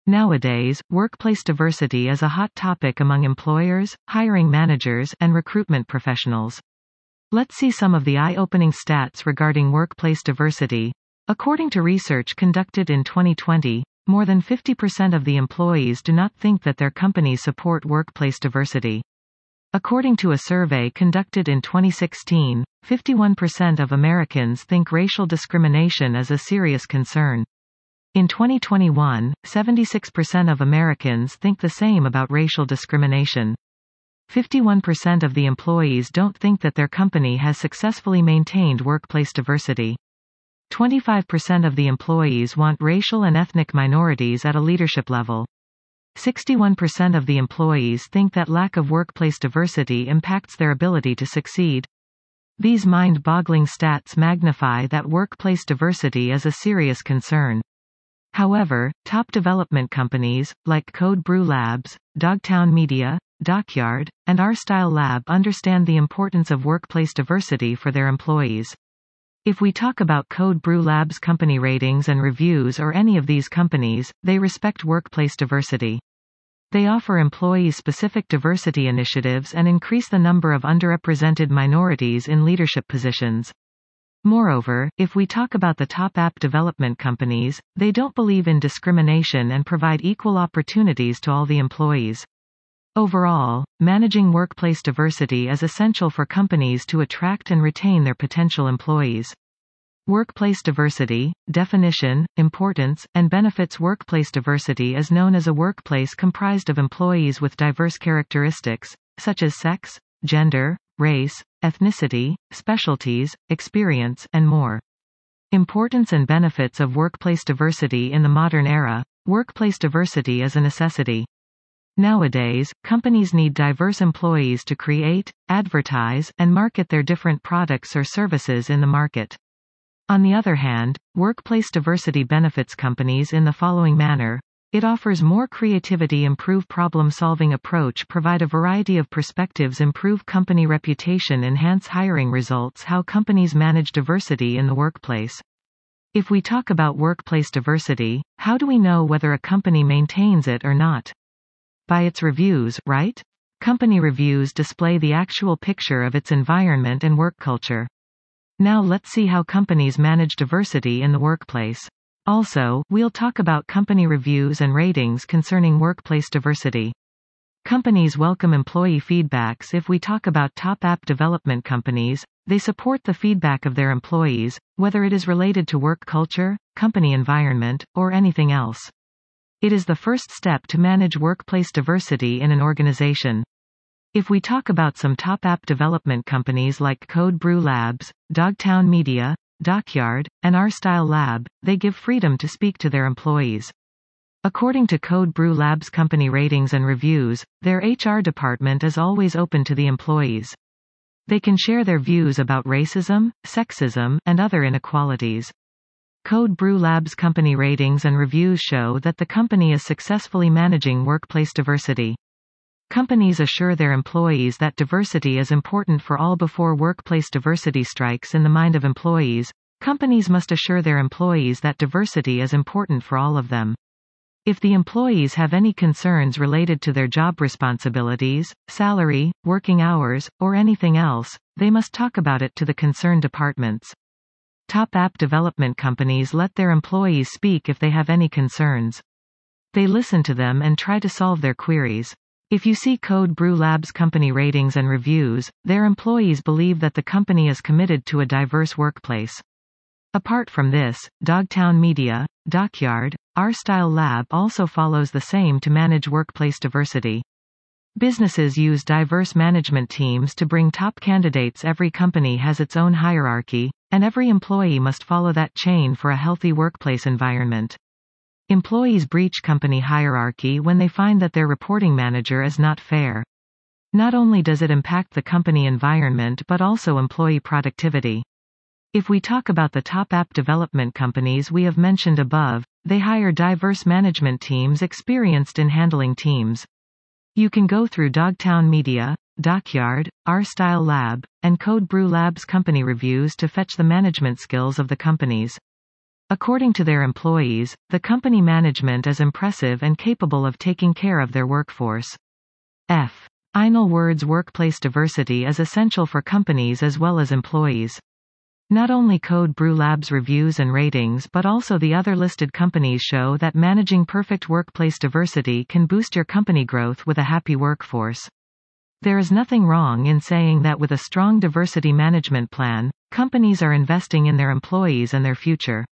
Nowadays, workplace diversity is a hot topic among employers, hiring managers, and recruitment professionals. Let's see some of the eye-opening stats regarding workplace diversity. According to research conducted in 2020, more than 50% of the employees do not think that their companies support workplace diversity. According to a survey conducted in 2016, 51% of Americans think racial discrimination is a serious concern. In 2021, 76% of Americans think the same about racial discrimination. 51% of the employees don't think that their company has successfully maintained workplace diversity. 25% of the employees want racial and ethnic minorities at a leadership level. 61% of the employees think that lack of workplace diversity impacts their ability to succeed. These mind-boggling stats magnify that workplace diversity is a serious concern. However, top development companies, like Code Brew Labs, Dogtown Media, Dockyard, and Our Style Lab understand the importance of workplace diversity for their employees. If we talk about Code Brew Labs company ratings and reviews or any of these companies, they respect workplace diversity. They offer employee-specific diversity initiatives and increase the number of underrepresented minorities in leadership positions. Moreover, if we talk about the top app development companies, they don't believe in discrimination and provide equal opportunities to all the employees. Overall, managing workplace diversity is essential for companies to attract and retain their potential employees. Workplace diversity, definition, importance, and benefits. Workplace diversity is known as a workplace comprised of employees with diverse characteristics, such as sex, gender, race, ethnicity, specialties, experience, and more. Importance and benefits of workplace diversity in the modern era. Workplace diversity is a necessity. Nowadays, companies need diverse employees to create, advertise, and market their different products or services in the market. On the other hand, workplace diversity benefits companies in the following manner. It offers more creativity, improve problem-solving approach, provide a variety of perspectives, improve company reputation, enhance hiring results. How companies manage diversity in the workplace. If we talk about workplace diversity, how do we know whether a company maintains it or not? By its reviews, right? Company reviews display the actual picture of its environment and work culture. Now let's see how companies manage diversity in the workplace. Also, we'll talk about company reviews and ratings concerning workplace diversity. Companies welcome employee feedbacks. If we talk about top app development companies, they support the feedback of their employees, whether it is related to work culture, company environment, or anything else. It is the first step to manage workplace diversity in an organization. If we talk about some top app development companies like Code Brew Labs, Dogtown Media, Dockyard, and Our Style Lab, they give freedom to speak to their employees. According to Code Brew Labs company ratings and reviews, their HR department is always open to the employees. They can share their views about racism, sexism, and other inequalities. Code Brew Labs company ratings and reviews show that the company is successfully managing workplace diversity. Companies assure their employees that diversity is important for all. Before workplace diversity strikes in the mind of employees, companies must assure their employees that diversity is important for all of them. If the employees have any concerns related to their job responsibilities, salary, working hours, or anything else, they must talk about it to the concerned departments. Top app development companies let their employees speak if they have any concerns. They listen to them and try to solve their queries. If you see Code Brew Labs company ratings and reviews, their employees believe that the company is committed to a diverse workplace. Apart from this, Dogtown Media, Dockyard, Our Style Lab also follows the same to manage workplace diversity. Businesses use diverse management teams to bring top candidates. Every company has its own hierarchy, and every employee must follow that chain for a healthy workplace environment. Employees breach company hierarchy when they find that their reporting manager is not fair. Not only does it impact the company environment but also employee productivity. If we talk about the top app development companies we have mentioned above, they hire diverse management teams experienced in handling teams. You can go through Dogtown Media, Dockyard, Our Style Lab, and Code Brew Labs company reviews to fetch the management skills of the companies. According to their employees, the company management is impressive and capable of taking care of their workforce. F. Final words. Workplace diversity is essential for companies as well as employees. Not only Code Brew Labs reviews and ratings but also the other listed companies show that managing perfect workplace diversity can boost your company growth with a happy workforce. There is nothing wrong in saying that with a strong diversity management plan, companies are investing in their employees and their future.